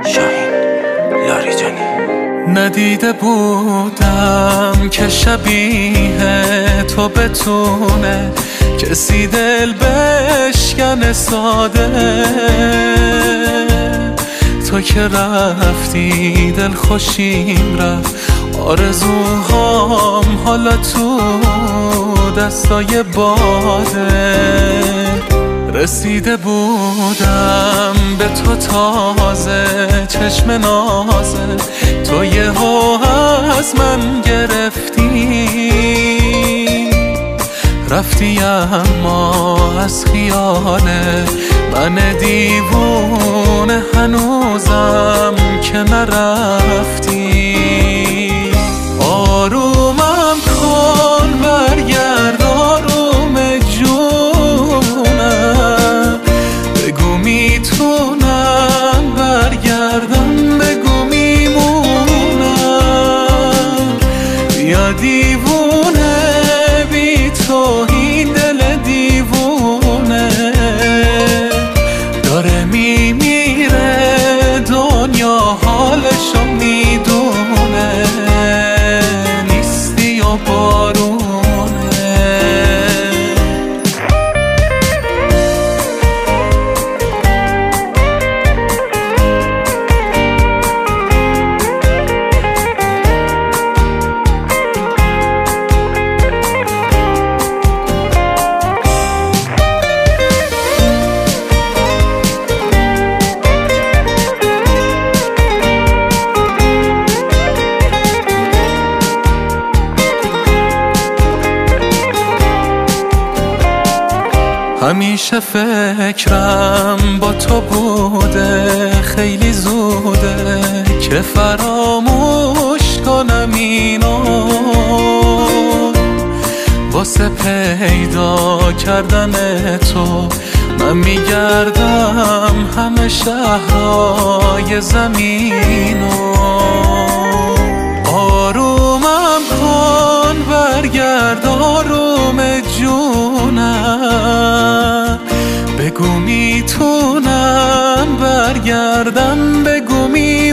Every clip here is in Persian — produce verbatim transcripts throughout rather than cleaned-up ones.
شاهین لاریجانی. ندیده بودم که شبیه تو بتونه کسی دل بشکنه ساده. تو که رفتی دل خوشیم رفت، آرزوهام حالا تو دستای باده. رسیده بودم به تو تازه، چشم نازه تو یهو از من گرفتی. رفتی اما از خیال من دیوونه هنوزم که نرفتی. آرومم کن برگرد آروم جونم، بگو میتونم برگردم، بگو میمونم. بیا دیوونه بی تو این دل دیوونه داره میمیره، دنیا حالشو میدونه. نیستی و بارونه. همیشه فکرم با تو بوده، خیلی زوده که فراموش کنم اینو. واسه پیدا کردن تو من میگردم همه شهرهای زمینو. آرومم کن برگرد آروم جونم، بگو میتونم برگردم، بگو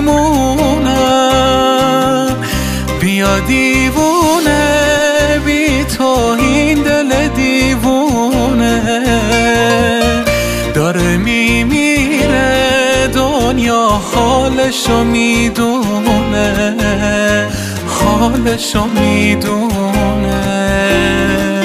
میمونم. بیا دیوونه بی تو این دل دیوونه داره میمیره، دنیا حالشو میدونه، حالشو میدونه.